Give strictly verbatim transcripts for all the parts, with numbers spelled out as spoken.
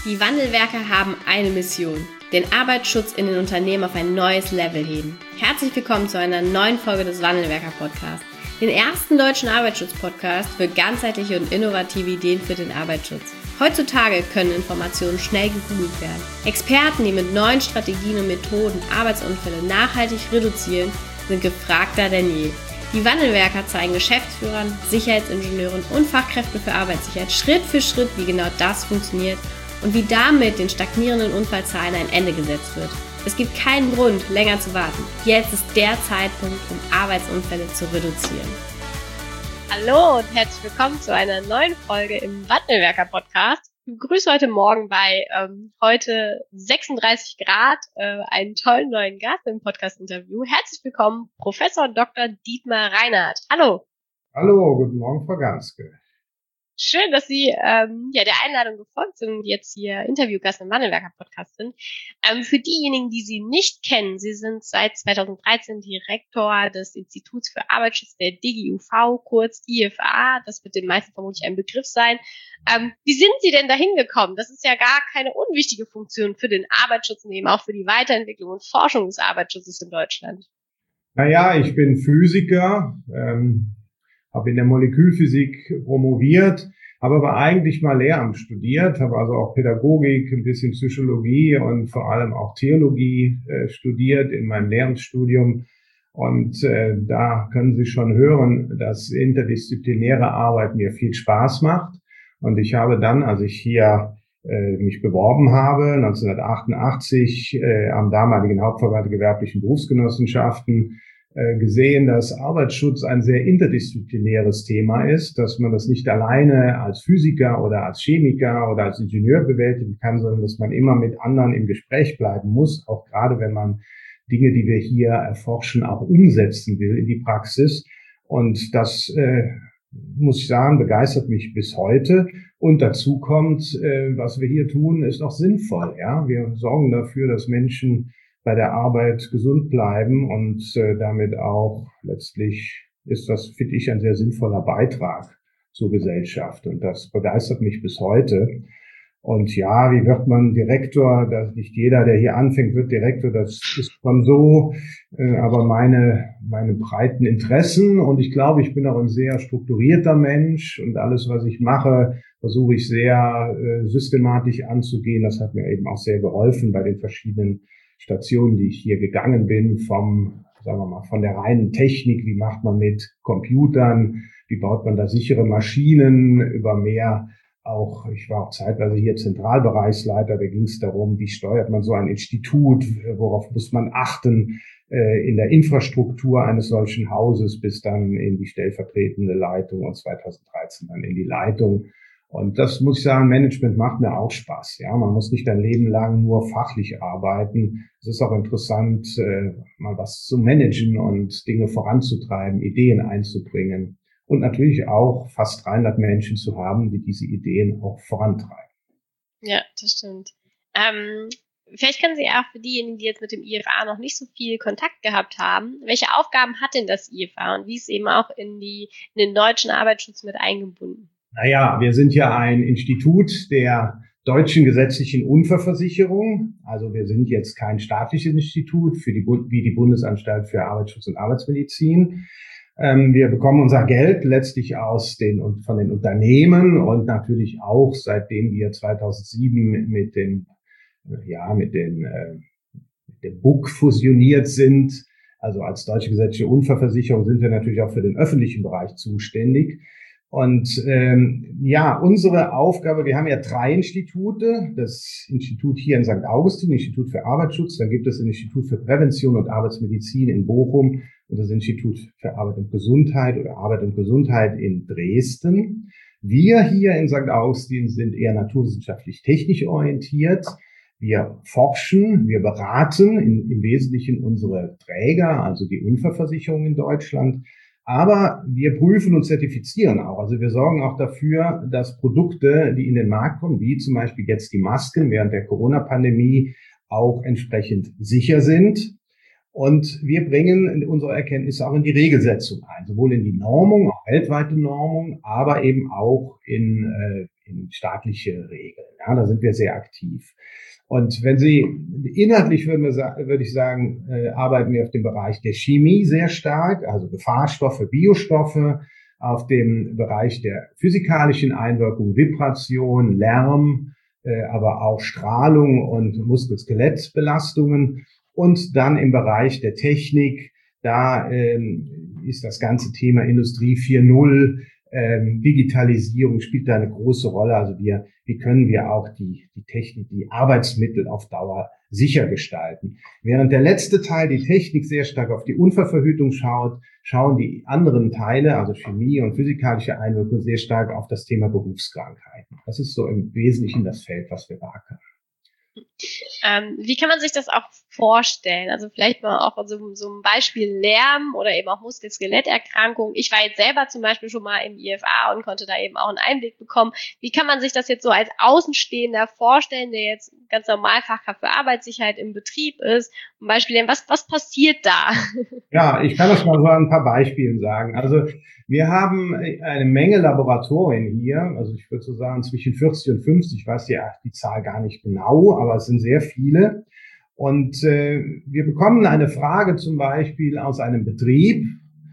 Die Wandelwerker haben eine Mission: den Arbeitsschutz in den Unternehmen auf ein neues Level heben. Herzlich willkommen zu einer neuen Folge des Wandelwerker-Podcasts, den ersten deutschen Arbeitsschutz-Podcast für ganzheitliche und innovative Ideen für den Arbeitsschutz. Heutzutage können Informationen schnell gegoogelt werden. Experten, die mit neuen Strategien und Methoden Arbeitsunfälle nachhaltig reduzieren, sind gefragter denn je. Die Wandelwerker zeigen Geschäftsführern, Sicherheitsingenieuren und Fachkräften für Arbeitssicherheit Schritt für Schritt, wie genau das funktioniert und wie damit den stagnierenden Unfallzahlen ein Ende gesetzt wird. Es gibt keinen Grund, länger zu warten. Jetzt ist der Zeitpunkt, um Arbeitsunfälle zu reduzieren. Hallo und herzlich willkommen zu einer neuen Folge im Wandelwerker-Podcast. Ich begrüße heute Morgen bei ähm, heute sechsunddreißig Grad äh, einen tollen neuen Gast im Podcast-Interview. Herzlich willkommen, Professor Doktor Dietmar Reinhardt. Hallo. Hallo, guten Morgen, Frau Ganske. Schön, dass Sie ähm, ja der Einladung gefolgt sind und jetzt hier Interviewgast im Wandelwerker-Podcast sind. Ähm, für diejenigen, die Sie nicht kennen, Sie sind seit zweitausenddreizehn Direktor des Instituts für Arbeitsschutz der D G U V, kurz I F A. Das wird den meisten vermutlich ein Begriff sein. Ähm, wie sind Sie denn dahin gekommen? Das ist ja gar keine unwichtige Funktion für den Arbeitsschutz und eben auch für die Weiterentwicklung und Forschung des Arbeitsschutzes in Deutschland. Naja, ich bin Physiker, ähm, habe in der Molekülphysik promoviert, habe aber eigentlich mal Lehramt studiert, habe also auch Pädagogik, ein bisschen Psychologie und vor allem auch Theologie äh, studiert in meinem Lehramtsstudium. Und äh, da können Sie schon hören, dass interdisziplinäre Arbeit mir viel Spaß macht. Und ich habe dann, als ich hier äh, mich beworben habe, neunzehnhundertachtundachtzig äh, am damaligen Hauptverband der gewerblichen Berufsgenossenschaften, gesehen, dass Arbeitsschutz ein sehr interdisziplinäres Thema ist, dass man das nicht alleine als Physiker oder als Chemiker oder als Ingenieur bewältigen kann, sondern dass man immer mit anderen im Gespräch bleiben muss, auch gerade wenn man Dinge, die wir hier erforschen, auch umsetzen will in die Praxis. Und das, äh, muss ich sagen, begeistert mich bis heute. Und dazu kommt, äh, was wir hier tun, ist auch sinnvoll. Ja, wir sorgen dafür, dass Menschen bei der Arbeit gesund bleiben und äh, damit auch letztlich ist das, finde ich, ein sehr sinnvoller Beitrag zur Gesellschaft und das begeistert mich bis heute. Und ja, wie wird man Direktor? Das nicht jeder, der hier anfängt, wird Direktor. Das ist schon so, äh, aber meine meine breiten Interessen und ich glaube, ich bin auch ein sehr strukturierter Mensch und alles, was ich mache, versuche ich sehr äh, systematisch anzugehen. Das hat mir eben auch sehr geholfen bei den verschiedenen Stationen, die ich hier gegangen bin, vom, sagen wir mal, von der reinen Technik, wie macht man mit Computern, wie baut man da sichere Maschinen, über mehr auch, ich war auch zeitweise hier Zentralbereichsleiter, da ging es darum, wie steuert man so ein Institut, worauf muss man achten äh, in der Infrastruktur eines solchen Hauses, bis dann in die stellvertretende Leitung und zweitausenddreizehn dann in die Leitung. Und das muss ich sagen, Management macht mir auch Spaß. Ja, man muss nicht ein Leben lang nur fachlich arbeiten. Es ist auch interessant, äh, mal was zu managen und Dinge voranzutreiben, Ideen einzubringen und natürlich auch fast dreihundert Menschen zu haben, die diese Ideen auch vorantreiben. Ja, das stimmt. Ähm, vielleicht können Sie auch für diejenigen, die jetzt mit dem I F A noch nicht so viel Kontakt gehabt haben, welche Aufgaben hat denn das I F A und wie ist eben auch in die in den deutschen Arbeitsschutz mit eingebunden? Naja, wir sind ja ein Institut der deutschen gesetzlichen Unfallversicherung. Also wir sind jetzt kein staatliches Institut für die, wie die Bundesanstalt für Arbeitsschutz und Arbeitsmedizin. Ähm, wir bekommen unser Geld letztlich aus den, von den Unternehmen und natürlich auch, seitdem wir zweitausendsieben mit dem, ja, mit den, äh, mit dem B U K fusioniert sind. Also als deutsche gesetzliche Unfallversicherung sind wir natürlich auch für den öffentlichen Bereich zuständig. Und ähm, ja, unsere Aufgabe, wir haben ja drei Institute, das Institut hier in Sankt Augustin, Institut für Arbeitsschutz, dann gibt es das Institut für Prävention und Arbeitsmedizin in Bochum und das Institut für Arbeit und Gesundheit oder Arbeit und Gesundheit in Dresden. Wir hier in Sankt Augustin sind eher naturwissenschaftlich technisch orientiert. Wir forschen, wir beraten in, im Wesentlichen unsere Träger, also die Unfallversicherung in Deutschland. Aber wir prüfen und zertifizieren auch. Also wir sorgen auch dafür, dass Produkte, die in den Markt kommen, wie zum Beispiel jetzt die Masken während der Corona-Pandemie, auch entsprechend sicher sind. Und wir bringen unsere Erkenntnisse auch in die Regelsetzung ein, sowohl in die Normung, auch weltweite Normung, aber eben auch in, äh, in staatliche Regeln. Ja, da sind wir sehr aktiv. Und wenn Sie, inhaltlich würden wir, würde ich sagen, äh, arbeiten wir auf dem Bereich der Chemie sehr stark, also Gefahrstoffe, Biostoffe, auf dem Bereich der physikalischen Einwirkung, Vibration, Lärm, äh, aber auch Strahlung und Muskel-Skelett-Belastungen. Und dann im Bereich der Technik, da ähm, ist das ganze Thema Industrie vier Punkt null, ähm, Digitalisierung spielt da eine große Rolle. Also wir, wie können wir auch die, die Technik, die Arbeitsmittel auf Dauer sicher gestalten. Während der letzte Teil, die Technik, sehr stark auf die Unfallverhütung schaut, schauen die anderen Teile, also Chemie und physikalische Einwirkung, sehr stark auf das Thema Berufskrankheiten. Das ist so im Wesentlichen das Feld, was wir beackern. Ähm, wie kann man sich das auch vorstellen? Also vielleicht mal auch so, so ein Beispiel Lärm oder eben auch Muskel-Skeletterkrankungen. Ich war jetzt selber zum Beispiel schon mal im I F A und konnte da eben auch einen Einblick bekommen. Wie kann man sich das jetzt so als Außenstehender vorstellen, der jetzt ganz normal Fachkraft für Arbeitssicherheit im Betrieb ist? Zum Beispiel, was, was passiert da? Ja, ich kann das mal so an ein paar Beispielen sagen. Also wir haben eine Menge Laboratorien hier, also ich würde so sagen zwischen vierzig und fünfzig, ich weiß ja die Zahl gar nicht genau, aber es sind sehr viele. Und äh, wir bekommen eine Frage zum Beispiel aus einem Betrieb.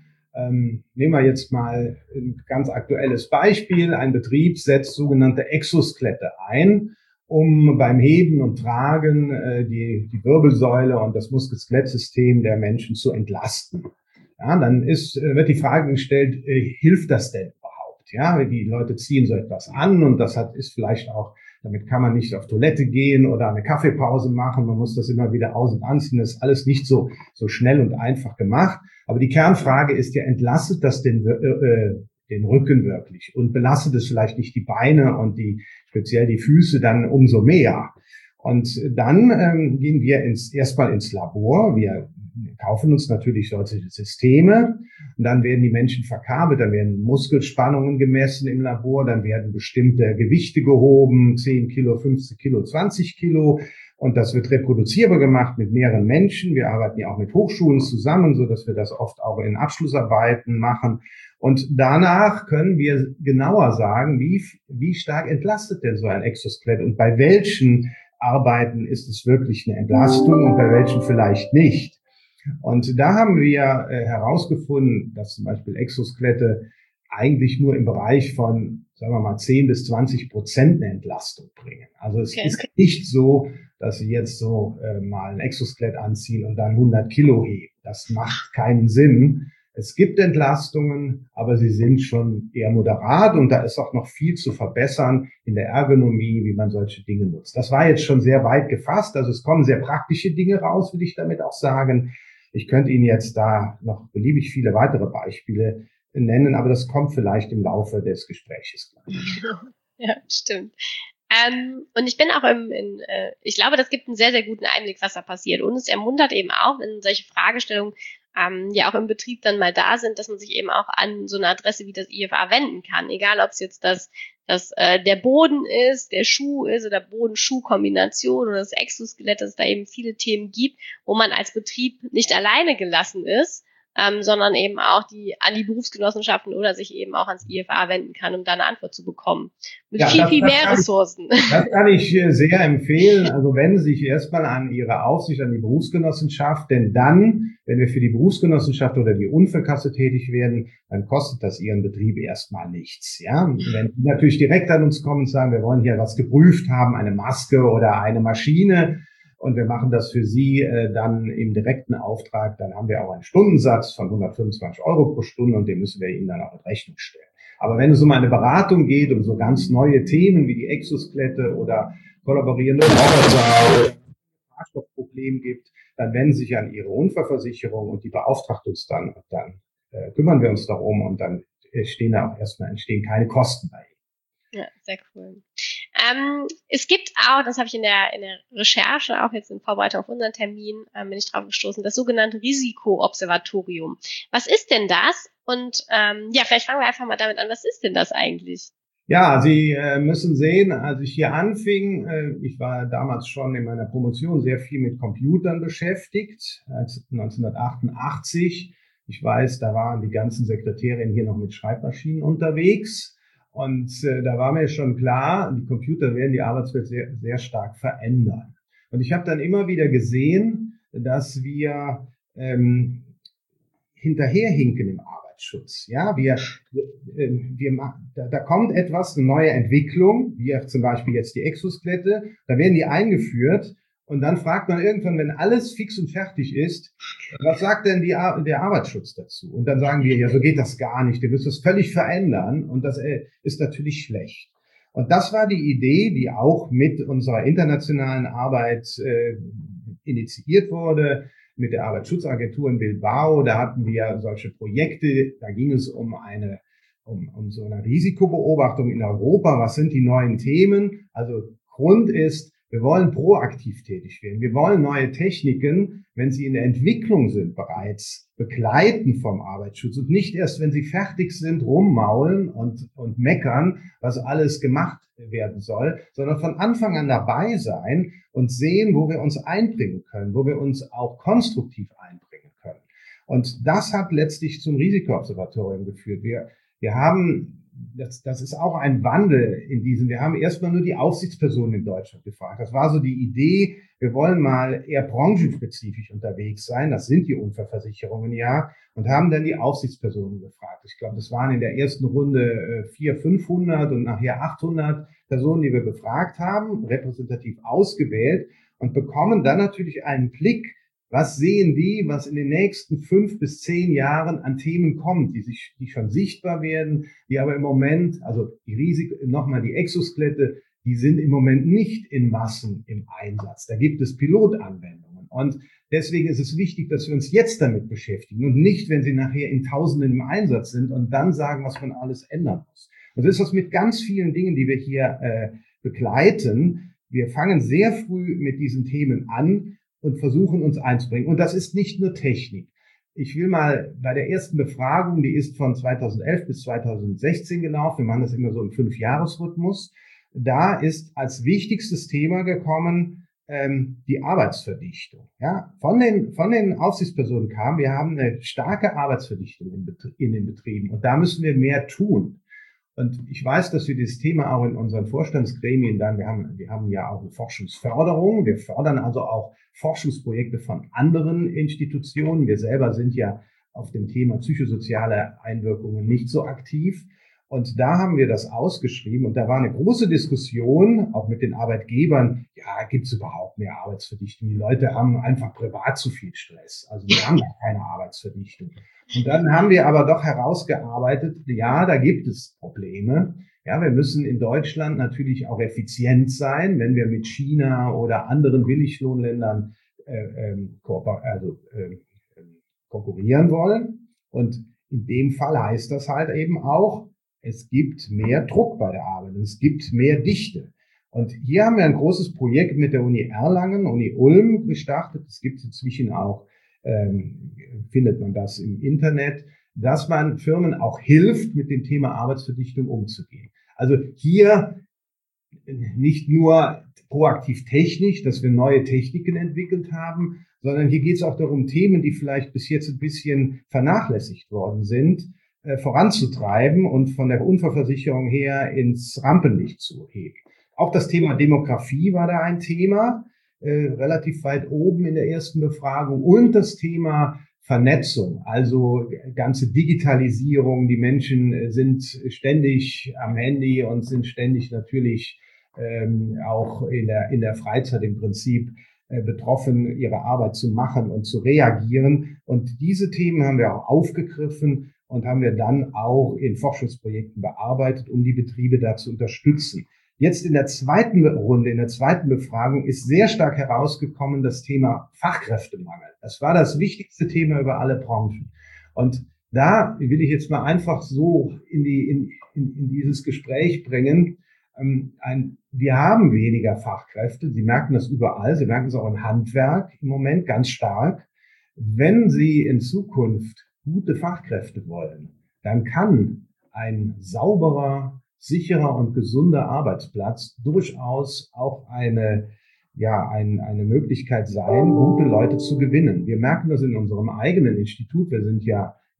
Ähm, nehmen wir jetzt mal ein ganz aktuelles Beispiel. Ein Betrieb setzt sogenannte Exoskelette ein, um beim Heben und Tragen äh, die, die Wirbelsäule und das Muskel-Skelett-System der Menschen zu entlasten. Ja, dann ist, wird die Frage gestellt, äh, hilft das denn überhaupt? Ja, die Leute ziehen so etwas an und das hat, ist vielleicht auch, damit kann man nicht auf Toilette gehen oder eine Kaffeepause machen. Man muss das immer wieder aus- und anziehen. Das ist alles nicht so, so schnell und einfach gemacht. Aber die Kernfrage ist ja, entlastet das den, äh, den Rücken wirklich und belastet es vielleicht nicht die Beine und die, speziell die Füße dann umso mehr? Und dann ähm, gehen wir ins, erstmal ins Labor. Wir kaufen uns natürlich solche Systeme und dann werden die Menschen verkabelt, dann werden Muskelspannungen gemessen im Labor, dann werden bestimmte Gewichte gehoben, zehn Kilo, fünfzehn Kilo, zwanzig Kilo und das wird reproduzierbar gemacht mit mehreren Menschen. Wir arbeiten ja auch mit Hochschulen zusammen, so dass wir das oft auch in Abschlussarbeiten machen und danach können wir genauer sagen, wie, wie stark entlastet denn so ein Exoskelett und bei welchen Arbeiten ist es wirklich eine Entlastung und bei welchen vielleicht nicht. Und da haben wir äh, herausgefunden, dass zum Beispiel Exoskelette eigentlich nur im Bereich von, sagen wir mal, zehn bis zwanzig Prozent eine Entlastung bringen. Also es okay. ist nicht so, dass Sie jetzt so äh, mal ein Exoskelett anziehen und dann hundert Kilo heben. Das macht keinen Sinn. Es gibt Entlastungen, aber sie sind schon eher moderat und da ist auch noch viel zu verbessern in der Ergonomie, wie man solche Dinge nutzt. Das war jetzt schon sehr weit gefasst, also es kommen sehr praktische Dinge raus, will ich damit auch sagen. Ich könnte Ihnen jetzt da noch beliebig viele weitere Beispiele nennen, aber das kommt vielleicht im Laufe des Gespräches gleich. Ja, stimmt. Ähm, und ich bin auch im, in, äh, ich glaube, das gibt einen sehr, sehr guten Einblick, was da passiert. Und es ermuntert eben auch, wenn solche Fragestellungen ähm, ja auch im Betrieb dann mal da sind, dass man sich eben auch an so eine Adresse wie das I F A wenden kann. Egal, ob es jetzt das, das äh, der Boden ist, der Schuh ist oder Boden-Schuh-Kombination oder das Exoskelett, dass es da eben viele Themen gibt, wo man als Betrieb nicht alleine gelassen ist, Ähm, sondern eben auch die an die Berufsgenossenschaften oder sich eben auch ans I F A wenden kann, um da eine Antwort zu bekommen. Mit ja, viel, das, viel das mehr Ressourcen. Ich, das kann ich sehr empfehlen. Also wenden Sie sich erstmal an Ihre Aufsicht, an die Berufsgenossenschaft, denn dann, wenn wir für die Berufsgenossenschaft oder die Unfallkasse tätig werden, dann kostet das Ihren Betrieb erstmal nichts. Ja, wenn Sie natürlich direkt an uns kommen und sagen, wir wollen hier was geprüft haben, eine Maske oder eine Maschine, und wir machen das für Sie äh, dann im direkten Auftrag, dann haben wir auch einen Stundensatz von hundertfünfundzwanzig Euro pro Stunde und den müssen wir Ihnen dann auch in Rechnung stellen. Aber wenn es um eine Beratung geht, um so ganz neue Themen wie die Exoskelette oder kollaborierende Roboter oder Fahrstoffproblem gibt, dann wenden Sie sich an Ihre Unfallversicherung und die beauftragt uns dann und dann äh, kümmern wir uns darum und dann stehen da auch erstmal entstehen keine Kosten bei Ihnen. Ja, sehr cool. Ähm, es gibt auch, das habe ich in der, in der Recherche, auch jetzt in Vorbereitung auf unseren Termin, ähm, bin ich drauf gestoßen, das sogenannte Risikoobservatorium. Was ist denn das? Und ähm, ja, vielleicht fangen wir einfach mal damit an, was ist denn das eigentlich? Ja, Sie äh, müssen sehen, als ich hier anfing, äh, ich war damals schon in meiner Promotion sehr viel mit Computern beschäftigt, als neunzehnhundertachtundachtzig. Ich weiß, da waren die ganzen Sekretärinnen hier noch mit Schreibmaschinen unterwegs. Und äh, da war mir schon klar, die Computer werden die Arbeitswelt sehr, sehr stark verändern. Und ich habe dann immer wieder gesehen, dass wir ähm, hinterherhinken im Arbeitsschutz. Ja, wir, wir, wir da, da kommt etwas, eine neue Entwicklung, wie zum Beispiel jetzt die Exoskelette, da werden die eingeführt und dann fragt man irgendwann, wenn alles fix und fertig ist, was sagt denn die, der Arbeitsschutz dazu? Und dann sagen wir, ja, so geht das gar nicht, ihr müsst das völlig verändern und das ist natürlich schlecht. Und das war die Idee, die auch mit unserer internationalen Arbeit äh, initiiert wurde, mit der Arbeitsschutzagentur in Bilbao. Da hatten wir solche Projekte, da ging es um eine, um, um so eine Risikobeobachtung in Europa. Was sind die neuen Themen? Also Grund ist, wir wollen proaktiv tätig werden. Wir wollen neue Techniken, wenn sie in der Entwicklung sind, bereits begleiten vom Arbeitsschutz und nicht erst, wenn sie fertig sind, rummaulen und, und meckern, was alles gemacht werden soll, sondern von Anfang an dabei sein und sehen, wo wir uns einbringen können, wo wir uns auch konstruktiv einbringen können. Und das hat letztlich zum Risikoobservatorium geführt. Wir, wir haben Das, das ist auch ein Wandel in diesem. Wir haben erstmal nur die Aufsichtspersonen in Deutschland gefragt. Das war so die Idee, wir wollen mal eher branchenspezifisch unterwegs sein. Das sind die Unfallversicherungen ja. Und haben dann die Aufsichtspersonen gefragt. Ich glaube, das waren in der ersten Runde vierhundert, fünfhundert und nachher achthundert Personen, die wir befragt haben, repräsentativ ausgewählt und bekommen dann natürlich einen Blick, was sehen die, was in den nächsten fünf bis zehn Jahren an Themen kommt, die sich, die schon sichtbar werden, die aber im Moment, also die Risik, nochmal die Exoskelette, die sind im Moment nicht in Massen im Einsatz. Da gibt es Pilotanwendungen. Und deswegen ist es wichtig, dass wir uns jetzt damit beschäftigen und nicht, wenn sie nachher in Tausenden im Einsatz sind und dann sagen, was man alles ändern muss. Und so ist das mit ganz vielen Dingen, die wir hier äh, begleiten. Wir fangen sehr früh mit diesen Themen an und versuchen uns einzubringen. Und das ist nicht nur Technik. Ich will mal bei der ersten Befragung, die ist von zweitausendelf bis zweitausendsechzehn gelaufen, wir machen das immer so im Fünfjahresrhythmus, da ist als wichtigstes Thema gekommen ähm, die Arbeitsverdichtung. Ja, von den von den Aufsichtspersonen kam, wir haben eine starke Arbeitsverdichtung in, Betrie- in den Betrieben und da müssen wir mehr tun. Und ich weiß, dass wir dieses Thema auch in unseren Vorstandsgremien dann, wir haben, wir haben ja auch eine Forschungsförderung. Wir fördern also auch Forschungsprojekte von anderen Institutionen. Wir selber sind ja auf dem Thema psychosoziale Einwirkungen nicht so aktiv. Und da haben wir das ausgeschrieben und da war eine große Diskussion, auch mit den Arbeitgebern, ja, gibt es überhaupt mehr Arbeitsverdichtung? Die Leute haben einfach privat zu viel Stress. Also wir haben gar keine Arbeitsverdichtung. Und dann haben wir aber doch herausgearbeitet, ja, da gibt es Probleme. Ja, wir müssen in Deutschland natürlich auch effizient sein, wenn wir mit China oder anderen Billiglohnländern äh, äh, also, äh, konkurrieren wollen. Und in dem Fall heißt das halt eben auch, es gibt mehr Druck bei der Arbeit, es gibt mehr Dichte. Und hier haben wir ein großes Projekt mit der Uni Erlangen, Uni Ulm gestartet. Es gibt inzwischen auch, ähm, findet man das im Internet, dass man Firmen auch hilft, mit dem Thema Arbeitsverdichtung umzugehen. Also hier nicht nur proaktiv technisch, dass wir neue Techniken entwickelt haben, sondern hier geht es auch darum, Themen, die vielleicht bis jetzt ein bisschen vernachlässigt worden sind, voranzutreiben und von der Unfallversicherung her ins Rampenlicht zu heben. Auch das Thema Demografie war da ein Thema, äh, relativ weit oben in der ersten Befragung und das Thema Vernetzung, also ganze Digitalisierung. Die Menschen sind ständig am Handy und sind ständig natürlich ähm, auch in der, in der Freizeit im Prinzip äh, betroffen, ihre Arbeit zu machen und zu reagieren. Und diese Themen haben wir auch aufgegriffen und haben wir dann auch in Forschungsprojekten bearbeitet, um die Betriebe da zu unterstützen. Jetzt in der zweiten Runde, in der zweiten Befragung ist sehr stark herausgekommen das Thema Fachkräftemangel. Das war das wichtigste Thema über alle Branchen. Und da will ich jetzt mal einfach so in die in, in, in dieses Gespräch bringen. Ähm, ein, wir haben weniger Fachkräfte. Sie merken das überall. Sie merken es auch im Handwerk im Moment ganz stark. Wenn Sie in Zukunft gute Fachkräfte wollen, dann kann ein sauberer, sicherer und gesunder Arbeitsplatz durchaus auch eine, ja, ein, eine Möglichkeit sein, gute Leute zu gewinnen. Wir merken das in unserem eigenen Institut. Wir sind ja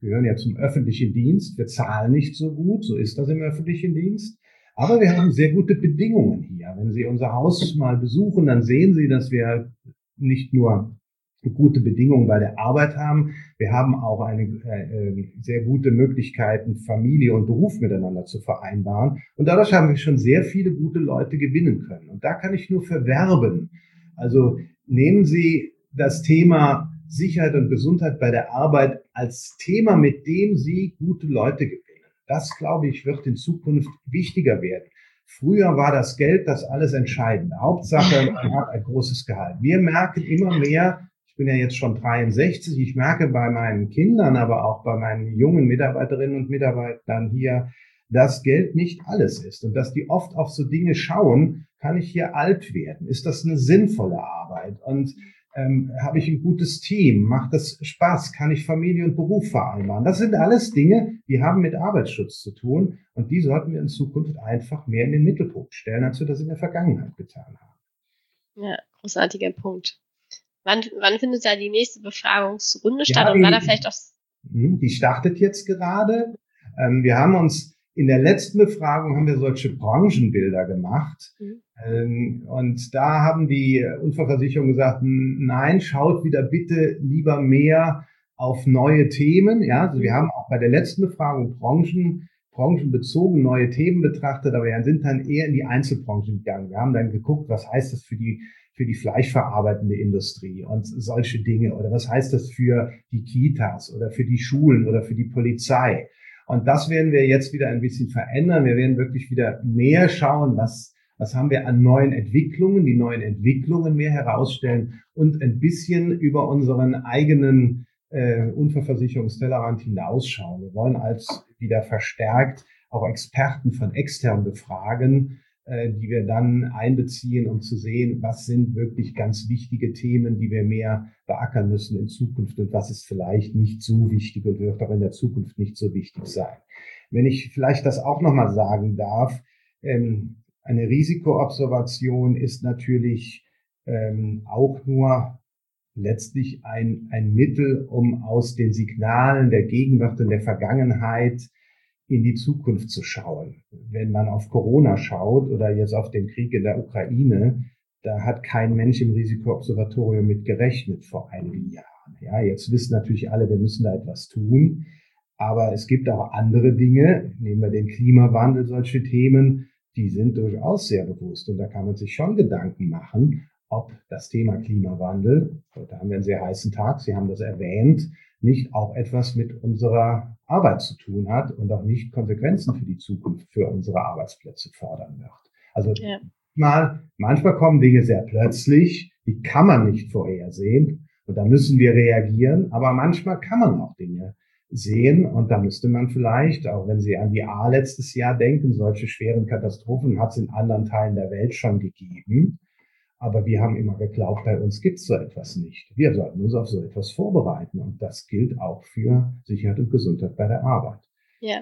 Wir gehören ja zum öffentlichen Dienst. Wir zahlen nicht so gut. So ist das im öffentlichen Dienst. Aber wir haben sehr gute Bedingungen hier. Wenn Sie unser Haus mal besuchen, dann sehen Sie, dass wir nicht nur gute Bedingungen bei der Arbeit haben. Wir haben auch eine äh, sehr gute Möglichkeiten, Familie und Beruf miteinander zu vereinbaren. Und dadurch haben wir schon sehr viele gute Leute gewinnen können. Und da kann ich nur verwerben. Also nehmen Sie das Thema Sicherheit und Gesundheit bei der Arbeit als Thema, mit dem Sie gute Leute gewinnen. Das, glaube ich, wird in Zukunft wichtiger werden. Früher war das Geld das alles Entscheidende. Hauptsache, man hat ein großes Gehalt. Wir merken immer mehr, ich bin ja jetzt schon dreiundsechzig, ich merke bei meinen Kindern, aber auch bei meinen jungen Mitarbeiterinnen und Mitarbeitern hier, dass Geld nicht alles ist und dass die oft auf so Dinge schauen, kann ich hier alt werden? Ist das eine sinnvolle Arbeit? Und ähm, habe ich ein gutes Team? Macht das Spaß? Kann ich Familie und Beruf vereinbaren? Das sind alles Dinge, die haben mit Arbeitsschutz zu tun und die sollten wir in Zukunft einfach mehr in den Mittelpunkt stellen, als wir das in der Vergangenheit getan haben. Ja, großartiger Punkt. Wann, wann findet da die nächste Befragungsrunde statt? Ja, und war da vielleicht auch... Die startet jetzt gerade. Ähm, wir haben uns in der letzten Befragung haben wir solche Branchenbilder gemacht. Mhm. Ähm, und da haben die Unfallversicherungen gesagt, nein, schaut wieder bitte lieber mehr auf neue Themen. Ja, also wir haben auch bei der letzten Befragung Branchen, branchenbezogen neue Themen betrachtet, aber wir sind dann eher in die Einzelbranchen gegangen. Wir haben dann geguckt, was heißt das für die für die fleischverarbeitende Industrie und solche Dinge. Oder was heißt das für die Kitas oder für die Schulen oder für die Polizei? Und das werden wir jetzt wieder ein bisschen verändern. Wir werden wirklich wieder mehr schauen, was, was haben wir an neuen Entwicklungen, die neuen Entwicklungen mehr herausstellen und ein bisschen über unseren eigenen äh, Unfallversicherungstellerrand hinausschauen. Wir wollen als wieder verstärkt auch Experten von extern befragen, die wir dann einbeziehen, um zu sehen, was sind wirklich ganz wichtige Themen, die wir mehr beackern müssen in Zukunft und was ist vielleicht nicht so wichtig und wird auch in der Zukunft nicht so wichtig sein. Wenn ich vielleicht das auch nochmal sagen darf, ähm, eine Risikoobservation ist natürlich ähm, auch nur letztlich ein, ein Mittel, um aus den Signalen der Gegenwart und der Vergangenheit in die Zukunft zu schauen. Wenn man auf Corona schaut oder jetzt auf den Krieg in der Ukraine, da hat kein Mensch im Risikoobservatorium mit gerechnet vor einigen Jahren. Ja, jetzt wissen natürlich alle, wir müssen da etwas tun. Aber es gibt auch andere Dinge, nehmen wir den Klimawandel, solche Themen, die sind durchaus sehr bewusst. Und da kann man sich schon Gedanken machen, ob das Thema Klimawandel, heute haben wir einen sehr heißen Tag, Sie haben das erwähnt, nicht auch etwas mit unserer Arbeit zu tun hat und auch nicht Konsequenzen für die Zukunft für unsere Arbeitsplätze fordern wird. Also ja. mal, manchmal kommen Dinge sehr plötzlich, die kann man nicht vorhersehen und da müssen wir reagieren, aber manchmal kann man auch Dinge sehen und da müsste man vielleicht, auch wenn Sie an die A letztes Jahr denken, solche schweren Katastrophen hat es in anderen Teilen der Welt schon gegeben. Aber wir haben immer geglaubt, bei uns gibt es so etwas nicht. Wir sollten uns auf so etwas vorbereiten. Und das gilt auch für Sicherheit und Gesundheit bei der Arbeit. Ja.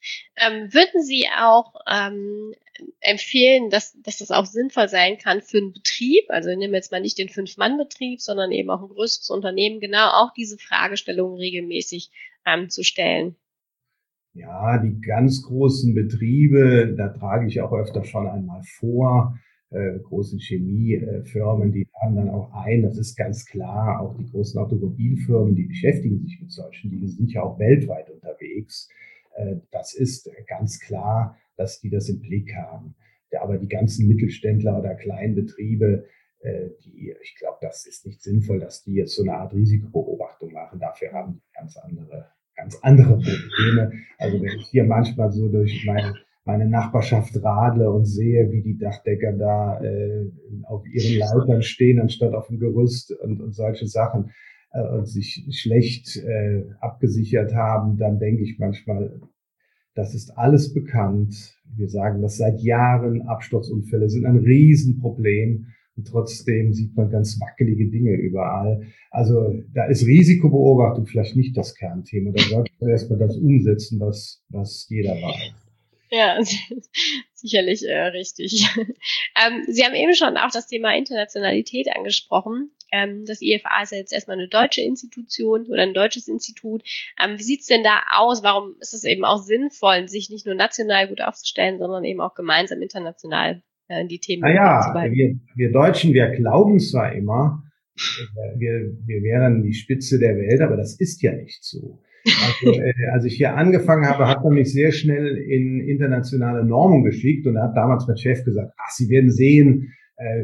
Ähm, würden Sie auch ähm, empfehlen, dass, dass das auch sinnvoll sein kann für einen Betrieb? Also nehmen wir jetzt mal nicht den Fünf-Mann-Betrieb, sondern eben auch ein größeres Unternehmen, genau auch diese Fragestellungen regelmäßig ähm, zu stellen. Ja, die ganz großen Betriebe, da trage ich auch öfter schon einmal vor, Äh, großen Chemiefirmen, die laden dann auch ein, das ist ganz klar, auch die großen Automobilfirmen, die beschäftigen sich mit solchen Dingen, sind ja auch weltweit unterwegs. Äh, das ist ganz klar, dass die das im Blick haben. Ja, aber die ganzen Mittelständler oder kleinen Betriebe, äh, die, ich glaube, das ist nicht sinnvoll, dass die jetzt so eine Art Risikobeobachtung machen. Dafür haben die ganz andere, ganz andere Probleme. Also wenn ich hier manchmal so durch meine meine Nachbarschaft radle und sehe, wie die Dachdecker da äh, auf ihren Leitern stehen, anstatt auf dem Gerüst und, und solche Sachen äh, und sich schlecht äh, abgesichert haben, dann denke ich manchmal, das ist alles bekannt. Wir sagen das seit Jahren, Absturzunfälle sind ein Riesenproblem und trotzdem sieht man ganz wackelige Dinge überall. Also da ist Risikobeobachtung vielleicht nicht das Kernthema. Da sollte man erstmal das umsetzen, was, was jeder weiß. Ja, sicherlich äh, richtig. ähm, Sie haben eben schon auch das Thema Internationalität angesprochen. Ähm, das I F A ist ja jetzt erstmal eine deutsche Institution oder ein deutsches Institut. Ähm, wie sieht's denn da aus? Warum ist es eben auch sinnvoll, sich nicht nur national gut aufzustellen, sondern eben auch gemeinsam international äh, die Themen im Blick zu Naja, behalten? wir, wir Deutschen, wir glauben zwar immer, wir, wir wären die Spitze der Welt, aber das ist ja nicht so. Also, äh, als ich hier angefangen habe, hat man mich sehr schnell in internationale Normung geschickt und da hat damals mein Chef gesagt, ach, Sie werden sehen, äh,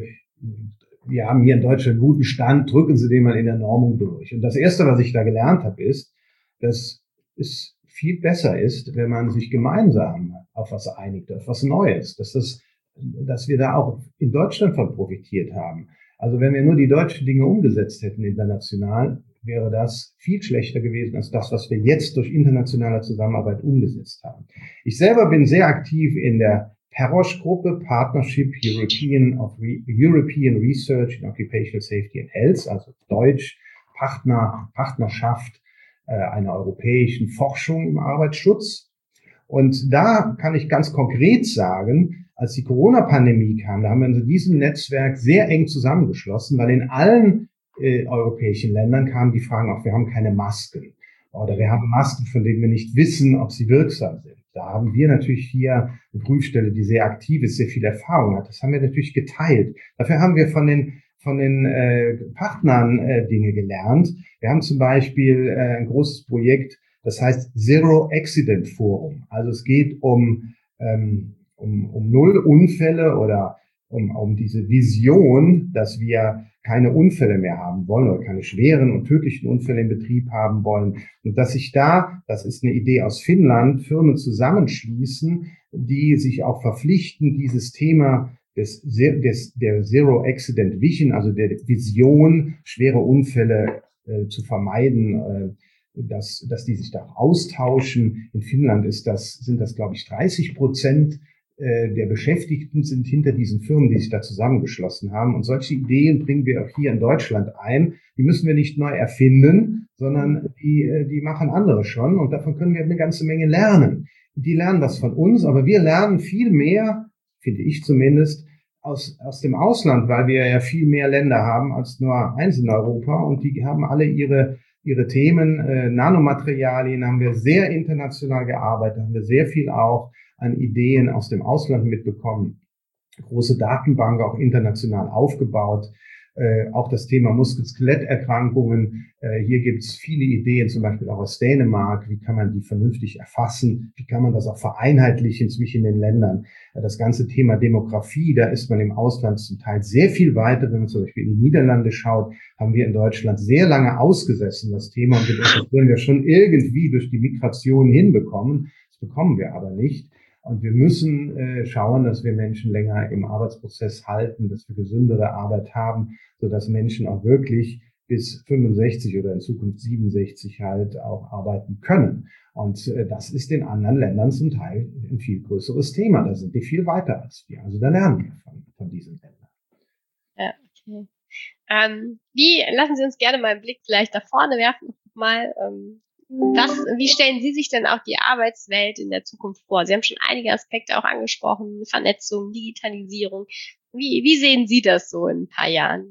wir haben hier in Deutschland einen guten Stand, drücken Sie den mal in der Normung durch. Und das Erste, was ich da gelernt habe, ist, dass es viel besser ist, wenn man sich gemeinsam auf was einigt, auf was Neues, dass das, dass wir da auch in Deutschland von profitiert haben. Also wenn wir nur die deutschen Dinge umgesetzt hätten international, wäre das viel schlechter gewesen als das, was wir jetzt durch internationale Zusammenarbeit umgesetzt haben. Ich selber bin sehr aktiv in der PEROSH-Gruppe, Partnership European of Re- European Research in Occupational Safety and Health, also Deutsch, Partner, Partnerschaft äh, einer europäischen Forschung im Arbeitsschutz. Und da kann ich ganz konkret sagen, als die Corona-Pandemie kam, da haben wir in diesem Netzwerk sehr eng zusammengeschlossen, weil in allen äh, europäischen Ländern kamen die Fragen auf, wir haben keine Masken oder wir haben Masken, von denen wir nicht wissen, ob sie wirksam sind. Da haben wir natürlich hier eine Prüfstelle, die sehr aktiv ist, sehr viel Erfahrung hat. Das haben wir natürlich geteilt. Dafür haben wir von den von den äh, Partnern äh, Dinge gelernt. Wir haben zum Beispiel äh, ein großes Projekt, das heißt Zero Accident Forum. Also es geht um ähm, um, um null Unfälle oder um, um diese Vision, dass wir keine Unfälle mehr haben wollen oder keine schweren und tödlichen Unfälle im Betrieb haben wollen. Und dass sich da, das ist eine Idee aus Finnland, Firmen zusammenschließen, die sich auch verpflichten, dieses Thema des, des der Zero Accident Vision, also der Vision, schwere Unfälle äh, zu vermeiden, äh, dass, dass die sich da auch austauschen. In Finnland ist das, sind das, glaube ich, dreißig Prozent der Beschäftigten sind hinter diesen Firmen, die sich da zusammengeschlossen haben. Und solche Ideen bringen wir auch hier in Deutschland ein. Die müssen wir nicht neu erfinden, sondern die, die machen andere schon. Und davon können wir eine ganze Menge lernen. Die lernen das von uns, aber wir lernen viel mehr, finde ich zumindest, aus, aus dem Ausland, weil wir ja viel mehr Länder haben als nur eins in Europa. Und die haben alle ihre ihre Themen. Äh, Nanomaterialien haben wir sehr international gearbeitet, haben wir sehr viel auch an Ideen aus dem Ausland mitbekommen, große Datenbank auch international aufgebaut, äh, auch das Thema Muskel-Skeletterkrankungen. Äh, hier gibt es viele Ideen, zum Beispiel auch aus Dänemark. Wie kann man die vernünftig erfassen? Wie kann man das auch vereinheitlichen zwischen den Ländern? Äh, das ganze Thema Demografie, da ist man im Ausland zum Teil sehr viel weiter. Wenn man zum Beispiel in die Niederlande schaut, haben wir in Deutschland sehr lange ausgesessen, das Thema. Und das wollen wir schon irgendwie durch die Migration hinbekommen. Das bekommen wir aber nicht. Und wir müssen äh, schauen, dass wir Menschen länger im Arbeitsprozess halten, dass wir gesündere Arbeit haben, sodass Menschen auch wirklich bis fünfundsechzig oder in Zukunft siebenundsechzig halt auch arbeiten können. Und äh, das ist in anderen Ländern zum Teil ein viel größeres Thema. Da sind die viel weiter als wir. Also da lernen wir von, von diesen Ländern. Ja, okay. Ähm, wie, lassen Sie uns gerne mal einen Blick vielleicht da vorne werfen, mal, ähm, Was, wie stellen Sie sich denn auch die Arbeitswelt in der Zukunft vor? Sie haben schon einige Aspekte auch angesprochen, Vernetzung, Digitalisierung. Wie, wie sehen Sie das so in ein paar Jahren?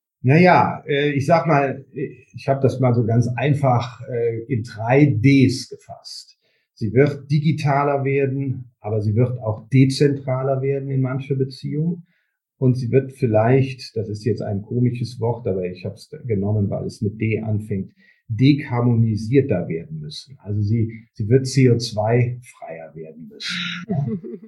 Naja, ich sag mal, ich habe das mal so ganz einfach in drei Ds gefasst. Sie wird digitaler werden, aber sie wird auch dezentraler werden in mancher Beziehung. Und sie wird vielleicht, das ist jetzt ein komisches Wort, aber ich habe es genommen, weil es mit D anfängt, dekarbonisierter werden müssen. Also sie, sie wird C O zwei freier werden müssen. Ja.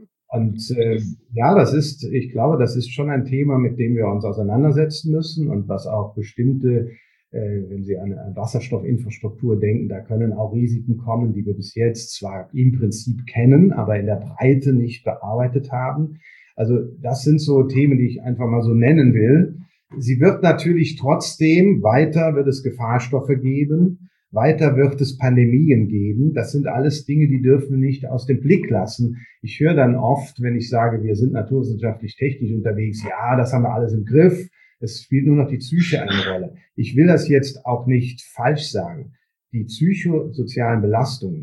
Und äh, ja, das ist, ich glaube, das ist schon ein Thema, mit dem wir uns auseinandersetzen müssen und was auch bestimmte, äh, wenn Sie an, an Wasserstoffinfrastruktur denken, da können auch Risiken kommen, die wir bis jetzt zwar im Prinzip kennen, aber in der Breite nicht bearbeitet haben. Also das sind so Themen, die ich einfach mal so nennen will. Sie wird natürlich trotzdem, weiter wird es Gefahrstoffe geben, weiter wird es Pandemien geben. Das sind alles Dinge, die dürfen wir nicht aus dem Blick lassen. Ich höre dann oft, wenn ich sage, wir sind naturwissenschaftlich technisch unterwegs, ja, das haben wir alles im Griff. Es spielt nur noch die Psyche eine Rolle. Ich will das jetzt auch nicht falsch sagen. Die psychosozialen Belastungen,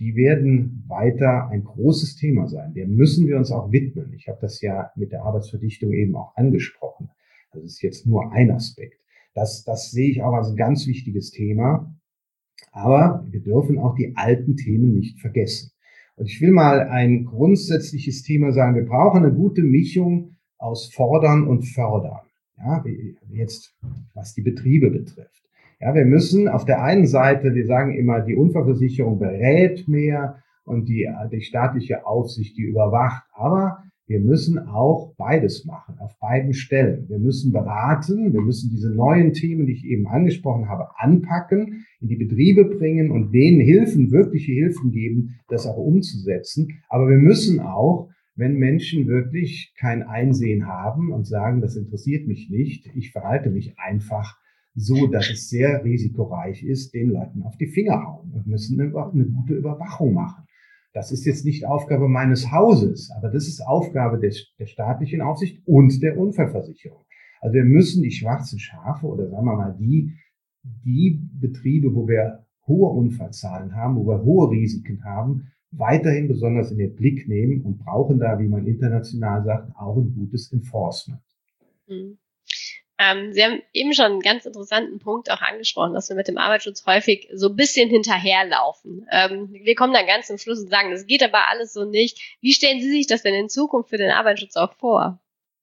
die werden weiter ein großes Thema sein. Dem müssen wir uns auch widmen. Ich habe das ja mit der Arbeitsverdichtung eben auch angesprochen. Das ist jetzt nur ein Aspekt. Das, das sehe ich auch als ein ganz wichtiges Thema. Aber wir dürfen auch die alten Themen nicht vergessen. Und ich will mal ein grundsätzliches Thema sagen. Wir brauchen eine gute Mischung aus Fordern und Fördern. Ja, jetzt, was die Betriebe betrifft. Ja, wir müssen auf der einen Seite, wir sagen immer, die Unfallversicherung berät mehr und die, die staatliche Aufsicht, die überwacht. Aber wir müssen auch beides machen, auf beiden Stellen. Wir müssen beraten, wir müssen diese neuen Themen, die ich eben angesprochen habe, anpacken, in die Betriebe bringen und denen Hilfen, wirkliche Hilfen geben, das auch umzusetzen. Aber wir müssen auch, wenn Menschen wirklich kein Einsehen haben und sagen, das interessiert mich nicht, ich verhalte mich einfach so, dass es sehr risikoreich ist, den Leuten auf die Finger hauen und müssen eine, eine gute Überwachung machen. Das ist jetzt nicht Aufgabe meines Hauses, aber das ist Aufgabe des, der staatlichen Aufsicht und der Unfallversicherung. Also wir müssen die schwarzen Schafe oder sagen wir mal die, die Betriebe, wo wir hohe Unfallzahlen haben, wo wir hohe Risiken haben, weiterhin besonders in den Blick nehmen und brauchen da, wie man international sagt, auch ein gutes Enforcement. Mhm. Ähm, Sie haben eben schon einen ganz interessanten Punkt auch angesprochen, dass wir mit dem Arbeitsschutz häufig so ein bisschen hinterherlaufen. Ähm, wir kommen dann ganz zum Schluss und sagen, das geht aber alles so nicht. Wie stellen Sie sich das denn in Zukunft für den Arbeitsschutz auch vor?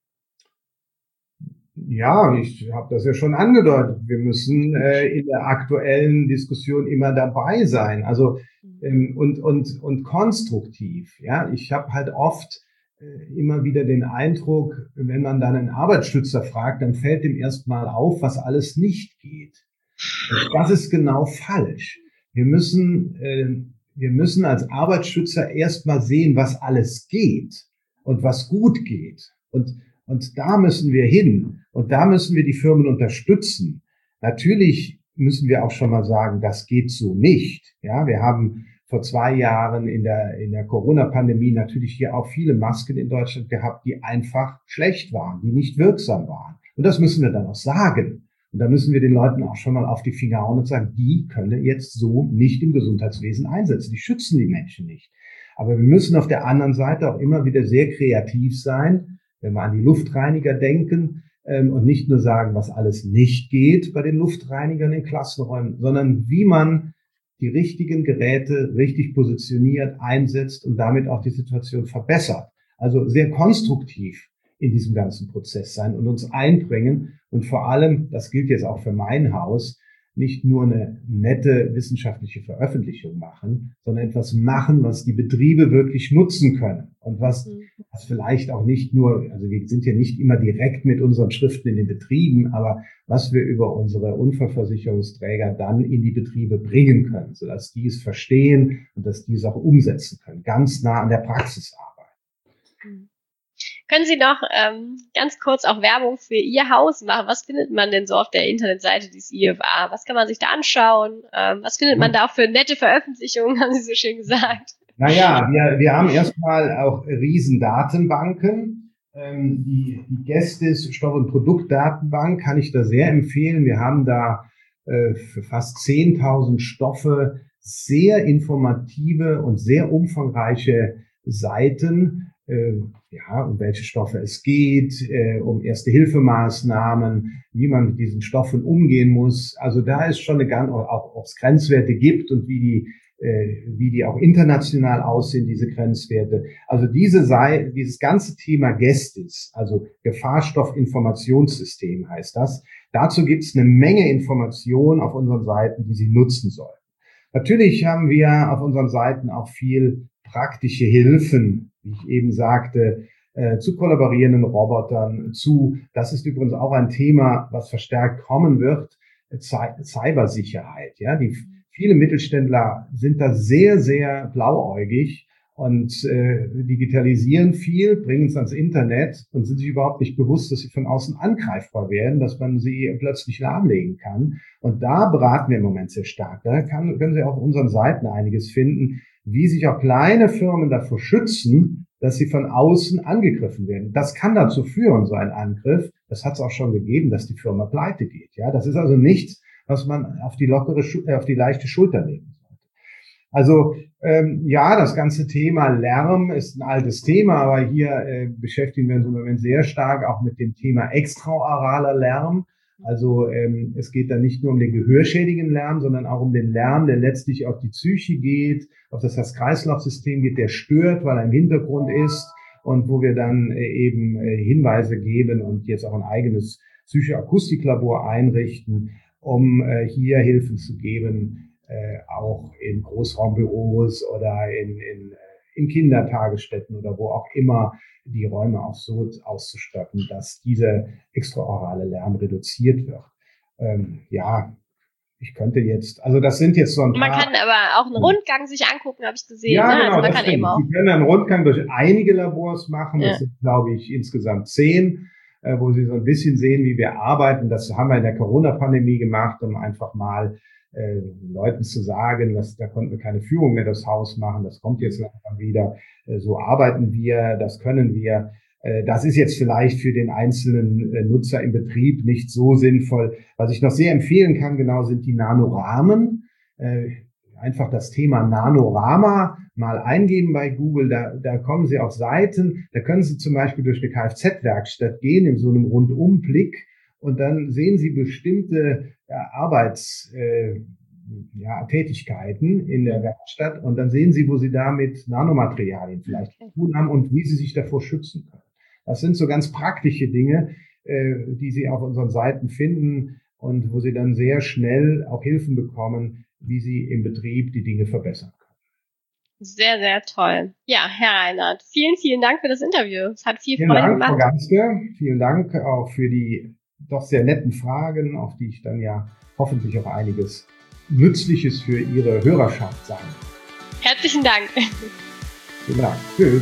Ja, ich habe das ja schon angedeutet. Wir müssen äh, in der aktuellen Diskussion immer dabei sein, also ähm, und und und konstruktiv. Ja, ich habe halt oft immer wieder den Eindruck, wenn man dann einen Arbeitsschützer fragt, dann fällt ihm erstmal auf, was alles nicht geht. Und das ist genau falsch. Wir müssen, äh, wir müssen als Arbeitsschützer erstmal sehen, was alles geht und was gut geht. Und, und da müssen wir hin. Und da müssen wir die Firmen unterstützen. Natürlich müssen wir auch schon mal sagen, das geht so nicht. Ja, wir haben vor zwei Jahren in der, in der Corona-Pandemie natürlich hier auch viele Masken in Deutschland gehabt, die einfach schlecht waren, die nicht wirksam waren. Und das müssen wir dann auch sagen. Und da müssen wir den Leuten auch schon mal auf die Finger hauen und sagen, die können wir jetzt so nicht im Gesundheitswesen einsetzen. Die schützen die Menschen nicht. Aber wir müssen auf der anderen Seite auch immer wieder sehr kreativ sein, wenn wir an die Luftreiniger denken, ähm, und nicht nur sagen, was alles nicht geht bei den Luftreinigern in Klassenräumen, sondern wie man die richtigen Geräte richtig positioniert, einsetzt und damit auch die Situation verbessert. Also sehr konstruktiv in diesem ganzen Prozess sein und uns einbringen und vor allem, das gilt jetzt auch für mein Haus, nicht nur eine nette wissenschaftliche Veröffentlichung machen, sondern etwas machen, was die Betriebe wirklich nutzen können und was, was vielleicht auch nicht nur, also wir sind ja nicht immer direkt mit unseren Schriften in den Betrieben, aber was wir über unsere Unfallversicherungsträger dann in die Betriebe bringen können, sodass die es verstehen und dass die es auch umsetzen können, ganz nah an der Praxisarbeit. Können Sie noch ähm, ganz kurz auch Werbung für Ihr Haus machen? Was findet man denn so auf der Internetseite des I F A? Was kann man sich da anschauen? Ähm, was findet man da auch für nette Veröffentlichungen, haben Sie so schön gesagt? Naja, wir, wir haben erstmal auch riesen Datenbanken. Ähm, die, die Gestis Stoff- und Produktdatenbank kann ich da sehr empfehlen. Wir haben da äh, für fast zehntausend Stoffe sehr informative und sehr umfangreiche Seiten, ja, um welche Stoffe es geht, äh, um Erste-Hilfemaßnahmen, wie man mit diesen Stoffen umgehen muss. Also da ist schon eine ganz, auch ob es Grenzwerte gibt und wie die, äh, wie die auch international aussehen, diese Grenzwerte. Also diese sei, dieses ganze Thema Gestis, also Gefahrstoffinformationssystem heißt das. Dazu gibt es eine Menge Informationen auf unseren Seiten, die Sie nutzen sollen. Natürlich haben wir auf unseren Seiten auch viel praktische Hilfen, wie ich eben sagte, äh, zu kollaborierenden Robotern, zu, das ist übrigens auch ein Thema, was verstärkt kommen wird, äh, Cybersicherheit. Ja, die viele Mittelständler sind da sehr, sehr blauäugig und äh, digitalisieren viel, bringen es ans Internet und sind sich überhaupt nicht bewusst, dass sie von außen angreifbar werden, dass man sie plötzlich lahmlegen kann. Und da beraten wir im Moment sehr stark. Da kann, können Sie auf unseren Seiten einiges finden, wie sich auch kleine Firmen davor schützen, dass sie von außen angegriffen werden. Das kann dazu führen, so ein Angriff, das hat es auch schon gegeben, dass die Firma pleite geht. Ja, das ist also nichts, was man auf die lockere, auf die leichte Schulter nehmen sollte. Also ähm, ja, das ganze Thema Lärm ist ein altes Thema, aber hier äh, beschäftigen wir uns im Moment sehr stark auch mit dem Thema extraoraler Lärm. Also ähm, es geht da nicht nur um den gehörschädigen Lärm, sondern auch um den Lärm, der letztlich auf die Psyche geht, auf das Herz-Kreislauf-System geht, der stört, weil er im Hintergrund ist und wo wir dann äh, eben äh, Hinweise geben und jetzt auch ein eigenes Psychoakustiklabor einrichten, um äh, hier Hilfen zu geben, Äh, auch in Großraumbüros oder in, in, in Kindertagesstätten oder wo auch immer die Räume auch so auszustatten, dass dieser extraorale Lärm reduziert wird. Ähm, ja, ich könnte jetzt, also das sind jetzt so ein paar... Man kann aber auch einen Rundgang sich angucken, habe ich gesehen. Ja, ne? genau, also man das kann stimmt. eben auch. Sie können einen Rundgang durch einige Labors machen, Ja. Das sind, glaube ich, insgesamt zehn, äh, wo Sie so ein bisschen sehen, wie wir arbeiten. Das haben wir in der Corona-Pandemie gemacht, um einfach mal Äh, Leuten zu sagen, dass da konnten wir keine Führung mehr das Haus machen, das kommt jetzt langsam wieder, äh, so arbeiten wir, das können wir. Äh, das ist jetzt vielleicht für den einzelnen äh, Nutzer im Betrieb nicht so sinnvoll. Was ich noch sehr empfehlen kann, genau, sind die Nanorahmen. Äh, einfach das Thema Nanorama mal eingeben bei Google, da, da kommen Sie auf Seiten, da können Sie zum Beispiel durch eine Kfz-Werkstatt gehen, in so einem Rundumblick, und dann sehen Sie bestimmte ja, Arbeits, äh, ja, Tätigkeiten in der Werkstatt und dann sehen Sie, wo Sie da mit Nanomaterialien vielleicht zu tun haben und wie Sie sich davor schützen können. Das sind so ganz praktische Dinge, äh, die Sie auf unseren Seiten finden und wo Sie dann sehr schnell auch Hilfen bekommen, wie Sie im Betrieb die Dinge verbessern können. Sehr, sehr toll. Ja, Herr Reinert, vielen, vielen Dank für das Interview. Es hat viel vielen Freude Dank, gemacht. Frau Ganske. Vielen Dank auch für die doch sehr netten Fragen, auf die ich dann ja hoffentlich auch einiges Nützliches für Ihre Hörerschaft sagen. Herzlichen Dank. Vielen Dank. Tschüss.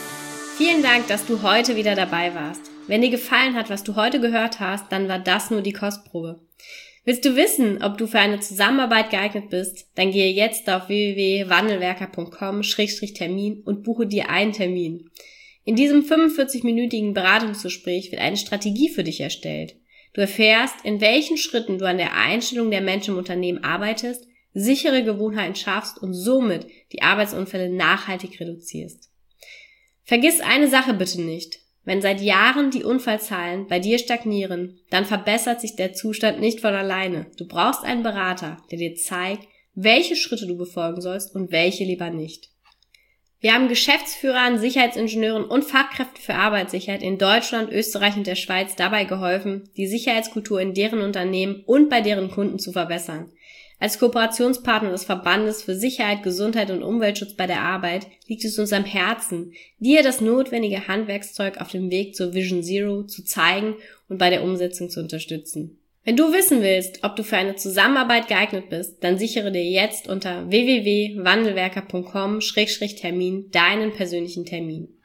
Vielen Dank, dass du heute wieder dabei warst. Wenn dir gefallen hat, was du heute gehört hast, dann war das nur die Kostprobe. Willst du wissen, ob du für eine Zusammenarbeit geeignet bist? Dann gehe jetzt auf w w w punkt wandelwerker punkt com Schrägstrich Termin und buche dir einen Termin. In diesem fünfundvierzig-minütigen Beratungsgespräch wird eine Strategie für dich erstellt. Du erfährst, in welchen Schritten du an der Einstellung der Menschen im Unternehmen arbeitest, sichere Gewohnheiten schaffst und somit die Arbeitsunfälle nachhaltig reduzierst. Vergiss eine Sache bitte nicht. Wenn seit Jahren die Unfallzahlen bei dir stagnieren, dann verbessert sich der Zustand nicht von alleine. Du brauchst einen Berater, der dir zeigt, welche Schritte du befolgen sollst und welche lieber nicht. Wir haben Geschäftsführern, Sicherheitsingenieuren und Fachkräften für Arbeitssicherheit in Deutschland, Österreich und der Schweiz dabei geholfen, die Sicherheitskultur in deren Unternehmen und bei deren Kunden zu verbessern. Als Kooperationspartner des Verbandes für Sicherheit, Gesundheit und Umweltschutz bei der Arbeit liegt es uns am Herzen, dir das notwendige Handwerkszeug auf dem Weg zur Vision Zero zu zeigen und bei der Umsetzung zu unterstützen. Wenn du wissen willst, ob du für eine Zusammenarbeit geeignet bist, dann sichere dir jetzt unter w w w punkt wandelwerker punkt com Schrägstrich Termin deinen persönlichen Termin.